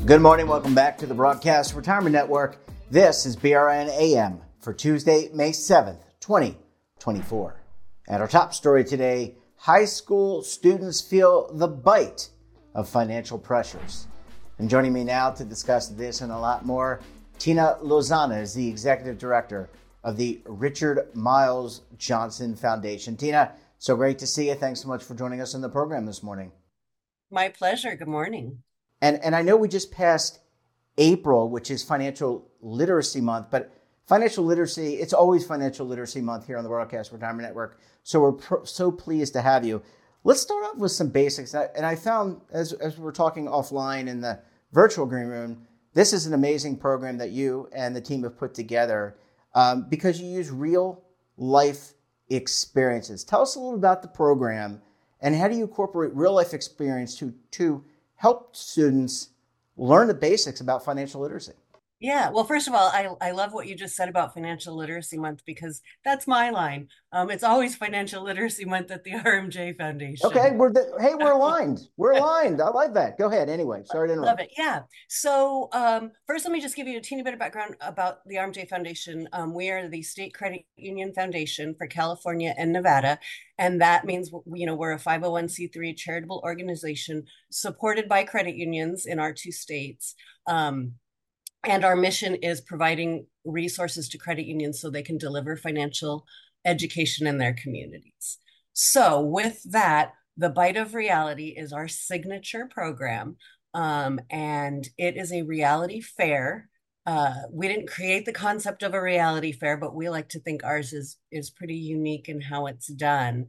Good morning. Welcome back to the Broadcast Retirement Network. This is BRN AM for Tuesday, May 7th, 2024. And our top story today, high school students feel the bite of financial pressures. And joining me now to discuss this and a lot more, Tina Lozana is the Executive Director of the Richard Miles Johnson Foundation. Tina, so great to see you. Thanks so much for joining us on the program this morning. My pleasure. Good morning. And I know we just passed April, which is Financial Literacy Month, but financial literacy, it's always Financial Literacy Month here on the Broadcast Retirement Network. So we're so pleased to have you. Let's start off with some basics. And I found, as we're talking offline in the virtual green room, this is an amazing program that you and the team have put together because you use real life experiences. Tell us a little about the program and how do you incorporate real life experience to help students learn the basics about financial literacy? Yeah. Well, first of all, I love what you just said about Financial Literacy Month because that's my line. It's always Financial Literacy Month at the RMJ Foundation. Okay. We're aligned. We're aligned. I like that. Go ahead. Anyway, sorry to interrupt. Love it. Yeah. So first, let me just give you a teeny bit of background about the RMJ Foundation. We are the State Credit Union Foundation for California and Nevada. And that means, we're a 501c3 charitable organization supported by credit unions in our two states. And our mission is providing resources to credit unions so they can deliver financial education in their communities. So with that, the Bite of Reality is our signature program, and it is a reality fair. We didn't create the concept of a reality fair, but we like to think ours is pretty unique in how it's done.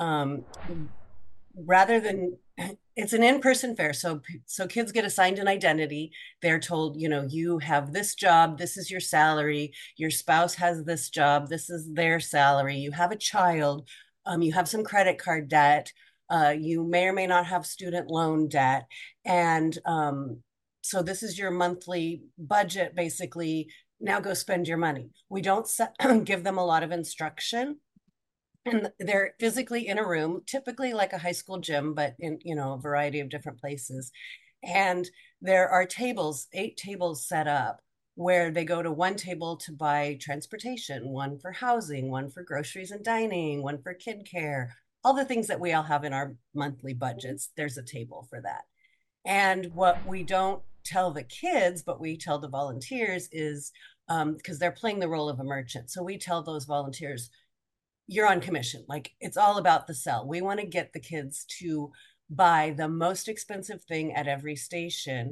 Rather than, it's an in-person fair, so kids get assigned an identity. They're told, you have this job, this is your salary, your spouse has this job, this is their salary, you have a child, you have some credit card debt, you may or may not have student loan debt, and so this is your monthly budget, basically. Now go spend your money. We don't give them a lot of instruction. And they're physically in a room, typically like a high school gym, but in, a variety of different places. And there are 8 tables set up where they go to one table to buy transportation, one for housing, one for groceries and dining, one for kid care, all the things that we all have in our monthly budgets. There's a table for that. And what we don't tell the kids, but we tell the volunteers is, because they're playing the role of a merchant. So we tell those volunteers, you're on commission. Like, it's all about the sell. We want to get the kids to buy the most expensive thing at every station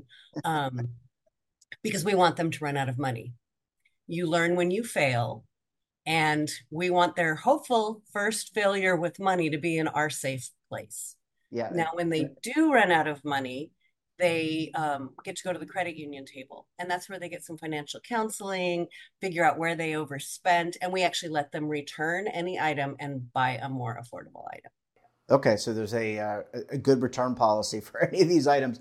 because we want them to run out of money. You learn when you fail, and we want their hopeful first failure with money to be in our safe place. Yeah. Now, when they do run out of money, they get to go to the credit union table. And that's where they get some financial counseling, figure out where they overspent, and we actually let them return any item and buy a more affordable item. Okay, so there's a good return policy for any of these items.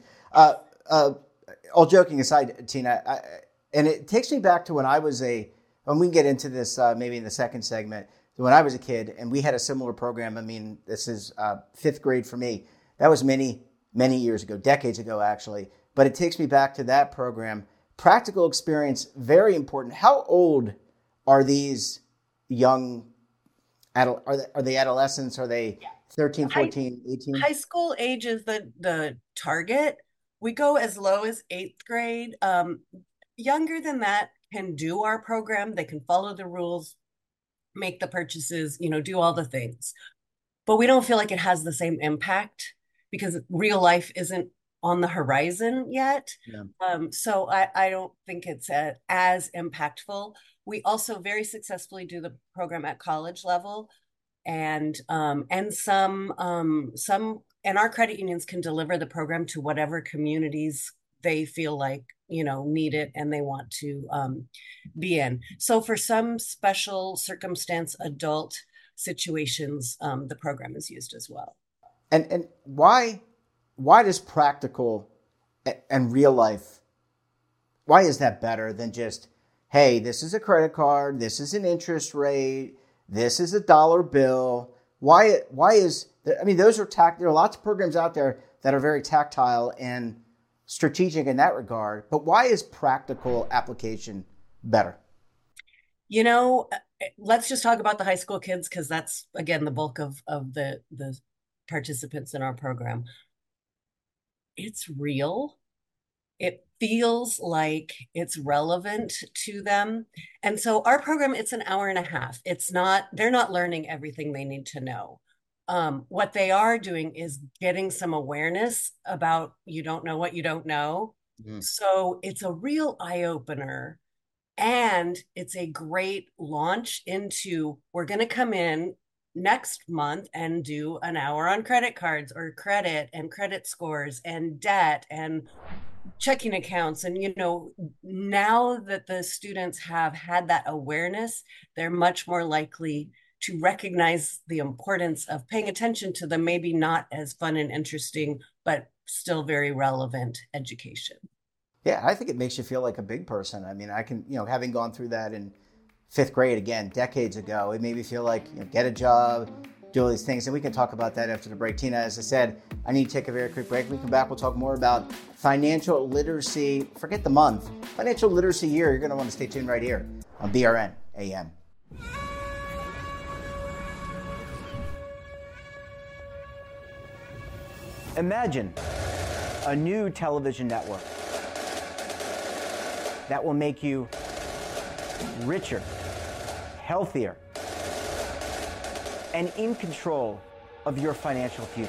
All joking aside, Tina, and it takes me back to when I was and we can get into this maybe in the second segment, when I was a kid and we had a similar program. I mean, this is 5th grade for me. That was many years ago, decades ago, actually. But it takes me back to that program. Practical experience, very important. How old are these young are they adolescents? Are they 13, 14, 18? High school age is the target. We go as low as 8th grade. Younger than that can do our program. They can follow the rules, make the purchases, do all the things. But we don't feel like it has the same impact because real life isn't on the horizon yet. Yeah. So I don't think it's as impactful. We also very successfully do the program at college level, and some and our credit unions can deliver the program to whatever communities they feel like need it and they want to be in. So for some special circumstance adult situations, the program is used as well. And why does practical and real life, why is that better than just, hey, this is a credit card, this is an interest rate, this is a dollar bill? Why is, I mean, those are there are lots of programs out there that are very tactile and strategic in that regard, but why is practical application better? You know, let's just talk about the high school kids because that's again the bulk of the participants in our program. It's real. It feels like it's relevant to them. And so our program, it's an hour and a half. It's not, they're not learning everything they need to know. What they are doing is getting some awareness about you don't know what you don't know. Mm. So it's a real eye opener. And it's a great launch into we're going to come in next month and do an hour on credit cards or credit and credit scores and debt and checking accounts. And now that the students have had that awareness, they're much more likely to recognize the importance of paying attention to the maybe not as fun and interesting but still very relevant education. Yeah, I think it makes you feel like a big person. I mean, I can, having gone through that in fifth grade, again, decades ago, it made me feel like, get a job, do all these things. And we can talk about that after the break. Tina, as I said, I need to take a very quick break. When we come back, we'll talk more about financial literacy. Forget the month. Financial literacy year. You're going to want to stay tuned right here on BRN AM. Imagine a new television network that will make you richer, healthier, and in control of your financial future.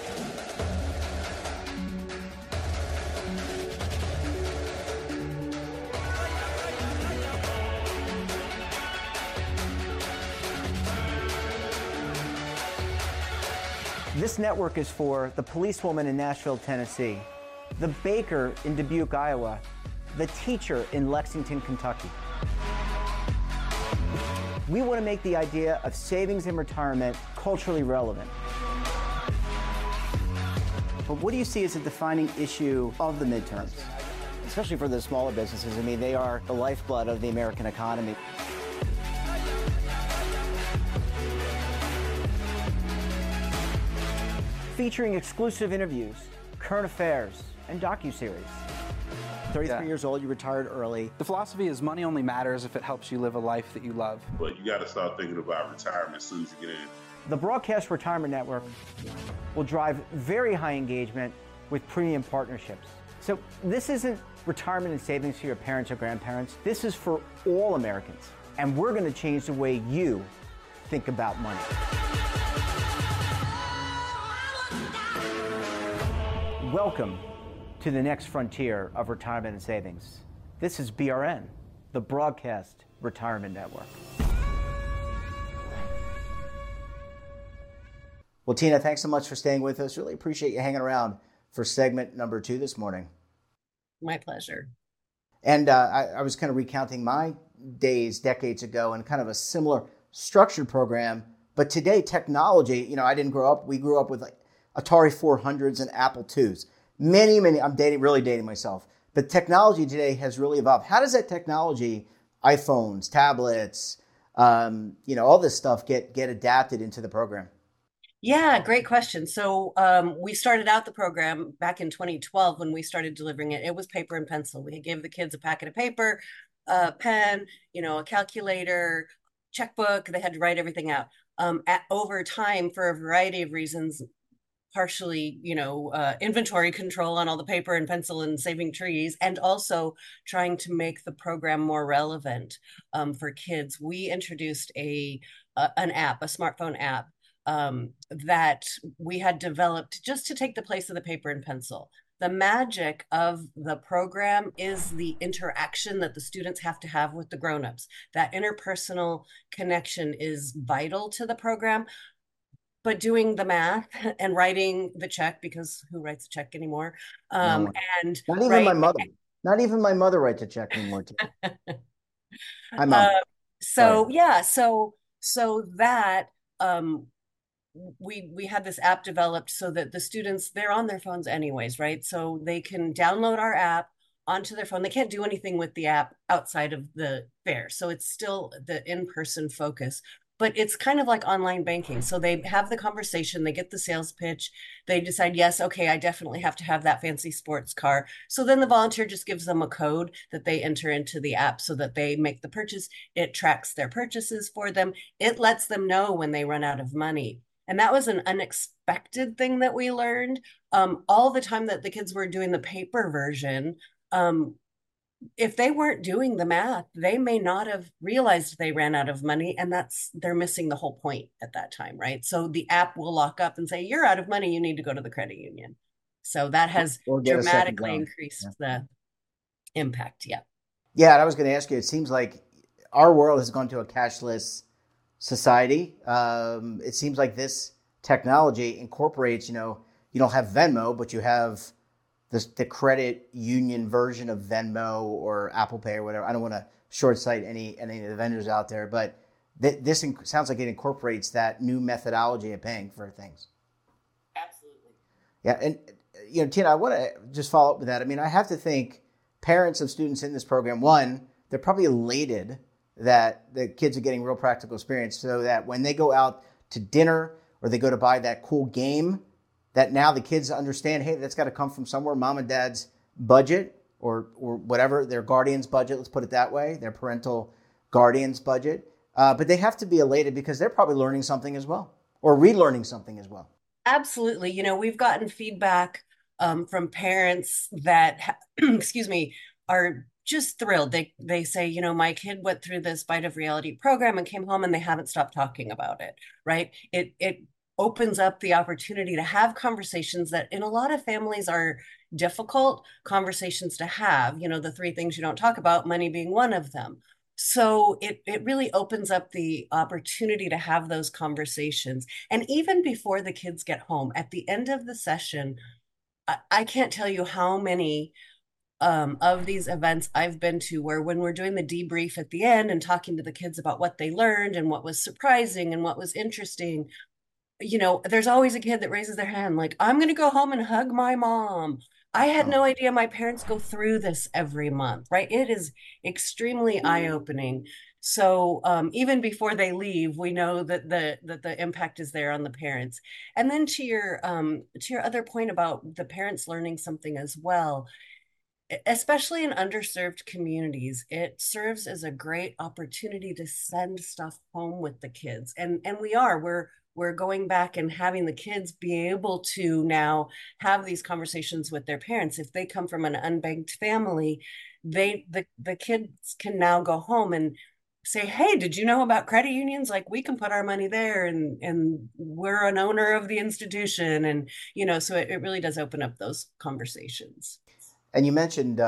This network is for the policewoman in Nashville, Tennessee, the baker in Dubuque, Iowa, the teacher in Lexington, Kentucky. We want to make the idea of savings and retirement culturally relevant. But what do you see as a defining issue of the midterms? Especially for the smaller businesses. I mean, they are the lifeblood of the American economy. Featuring exclusive interviews, current affairs, and docuseries. 33 years old, you retired early. The philosophy is money only matters if it helps you live a life that you love. But you got to start thinking about retirement as soon as you get in. The Broadcast Retirement Network will drive very high engagement with premium partnerships. So this isn't retirement and savings for your parents or grandparents. This is for all Americans. And we're going to change the way you think about money. Welcome to the next frontier of retirement and savings. This is BRN, the Broadcast Retirement Network. Well, Tina, thanks so much for staying with us. Really appreciate you hanging around for segment number 2 this morning. My pleasure. And I was kind of recounting my days decades ago in kind of a similar structured program. But today, technology, I didn't grow up. We grew up with like Atari 400s and Apple IIs. Many, I'm really dating myself. But technology today has really evolved. How does that technology, iPhones, tablets, all this stuff get adapted into the program? Yeah, great question. So we started out the program back in 2012 when we started delivering it. It was paper and pencil. We gave the kids a packet of paper, a pen, a calculator, checkbook. They had to write everything out. Over time, for a variety of reasons, partially, inventory control on all the paper and pencil and saving trees, and also trying to make the program more relevant for kids. We introduced an app, a smartphone app, that we had developed just to take the place of the paper and pencil. The magic of the program is the interaction that the students have to have with the grown-ups. That interpersonal connection is vital to the program. But doing the math and writing the check, because who writes a check anymore? No. And not even my mother. Not even my mother writes a check anymore. Hi, Mom. So that we had this app developed so that the students, they're on their phones anyways, right? So they can download our app onto their phone. They can't do anything with the app outside of the fair. So it's still the in-person focus. but it's kind of like online banking. So they have the conversation, they get the sales pitch, they decide, yes, okay, I definitely have to have that fancy sports car. So then the volunteer just gives them a code that they enter into the app so that they make the purchase. It tracks their purchases for them. It lets them know when they run out of money. And that was an unexpected thing that we learned. All the time that the kids were doing the paper version, if they weren't doing the math, they may not have realized they ran out of money, and they're missing the whole point at that time, right? So the app will lock up and say, you're out of money, you need to go to the credit union. So that has or get a second dramatically loan. increased the impact. Yeah. Yeah, and I was going to ask you, it seems like our world has gone to a cashless society. It seems like this technology incorporates, you don't have Venmo, but you have the credit union version of Venmo or Apple Pay or whatever. I don't want to short sight any of the vendors out there, but this sounds like it incorporates that new methodology of paying for things. Absolutely. Yeah, and Tina, I want to just follow up with that. I mean, I have to think parents of students in this program, one, they're probably elated that the kids are getting real practical experience so that when they go out to dinner or they go to buy that cool game, that now the kids understand, hey, that's got to come from somewhere, mom and dad's budget or whatever, their guardian's budget, let's put it that way, their parental guardian's budget. But they have to be elated because they're probably learning something as well or relearning something as well. Absolutely. We've gotten feedback from parents that, excuse me, are just thrilled. They say, my kid went through this Bite of Reality program and came home and they haven't stopped talking about it, right? It opens up the opportunity to have conversations that in a lot of families are difficult conversations to have. The three things you don't talk about, money being one of them. So it really opens up the opportunity to have those conversations. And even before the kids get home, at the end of the session, I can't tell you how many of these events I've been to where when we're doing the debrief at the end and talking to the kids about what they learned and what was surprising and what was interesting, there's always a kid that raises their hand like, I'm going to go home and hug my mom. I had no idea my parents go through this every month, right? It is extremely eye-opening. So even before they leave, we know that the impact is there on the parents. And then to your other point about the parents learning something as well, especially in underserved communities, it serves as a great opportunity to send stuff home with the kids. And we're going back and having the kids be able to now have these conversations with their parents. If they come from an unbanked family, the kids can now go home and say, hey, did you know about credit unions? Like, we can put our money there, and we're an owner of the institution. And so it really does open up those conversations. And you mentioned,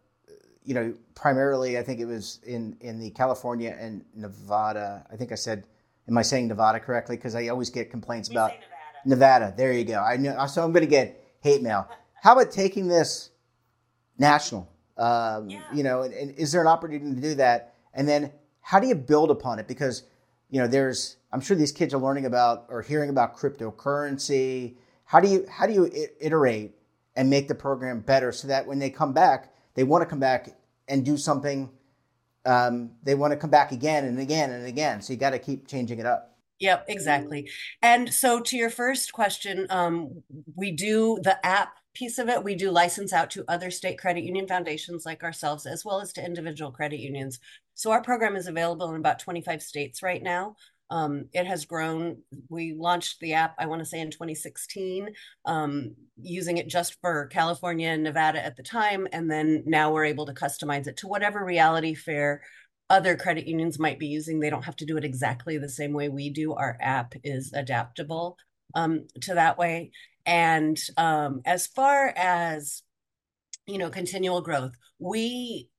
primarily, I think it was in the California and Nevada. I think I said, am I saying Nevada correctly? Because I always get complaints about Nevada. There you go. I know. So I'm going to get hate mail. How about taking this national? And is there an opportunity to do that? And then how do you build upon it? Because, I'm sure these kids are learning about or hearing about cryptocurrency. How do you iterate and make the program better so that when they come back, they want to come back and do something. They want to come back again and again and again. So you got to keep changing it up. Yep, exactly. And so to your first question, we do the app piece of it. We do license out to other state credit union foundations like ourselves, as well as to individual credit unions. So our program is available in about 25 states right now. It has grown. We launched the app, I want to say in 2016, using it just for California and Nevada at the time. And then now we're able to customize it to whatever reality fare other credit unions might be using. They don't have to do it exactly the same way we do. Our app is adaptable to that way. And as far as, continual growth, we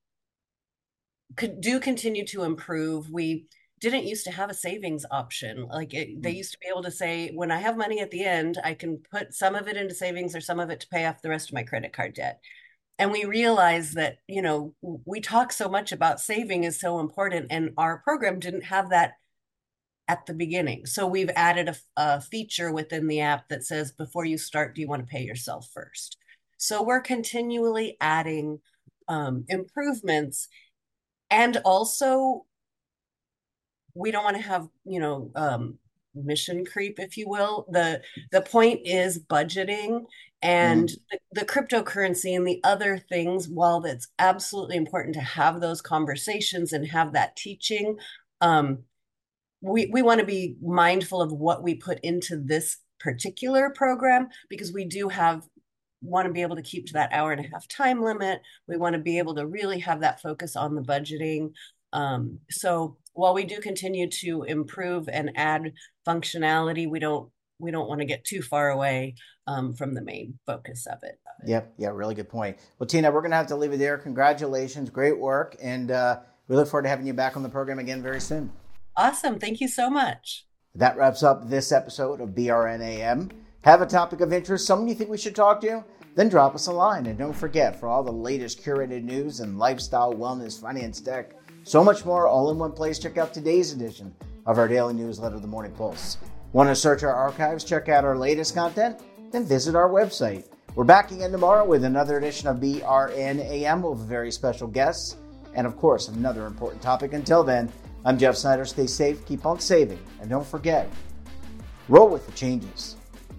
do continue to improve. We didn't used to have a savings option. They used to be able to say, when I have money at the end, I can put some of it into savings or some of it to pay off the rest of my credit card debt. And we realized that, we talk so much about saving is so important, and our program didn't have that at the beginning. So we've added a feature within the app that says, before you start, do you want to pay yourself first? So we're continually adding improvements, and also we don't want to have, mission creep, if you will. The point is budgeting, and the cryptocurrency and the other things, while that's absolutely important to have those conversations and have that teaching, we want to be mindful of what we put into this particular program, because we do want to be able to keep to that 1.5 hour time limit. We want to be able to really have that focus on the budgeting. So while we do continue to improve and add functionality, we don't want to get too far away from the main focus of it. Yep. Yeah, really good point. Well, Tina, we're going to have to leave it there. Congratulations. Great work. And we look forward to having you back on the program again very soon. Awesome. Thank you so much. That wraps up this episode of BRNAM. Have a topic of interest, someone you think we should talk to? Then drop us a line. And don't forget, for all the latest curated news and lifestyle, wellness, finance, tech, so much more all in one place, check out today's edition of our daily newsletter, The Morning Pulse. Want to search our archives, check out our latest content? Then visit our website. We're back again tomorrow with another edition of BRNAM with very special guests and, of course, another important topic. Until then, I'm Jeff Snyder. Stay safe, keep on saving, and don't forget, roll with the changes.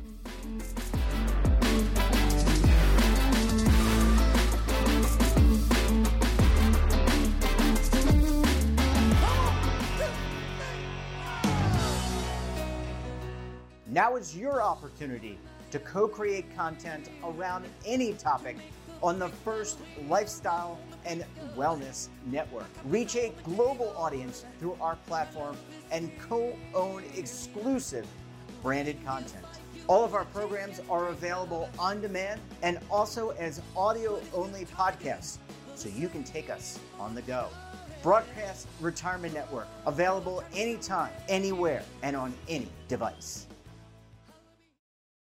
Now is your opportunity to co-create content around any topic on the First Lifestyle and Wellness Network. Reach a global audience through our platform and co-own exclusive branded content. All of our programs are available on demand and also as audio-only podcasts, so you can take us on the go. Broadcast Retirement Network, available anytime, anywhere, and on any device.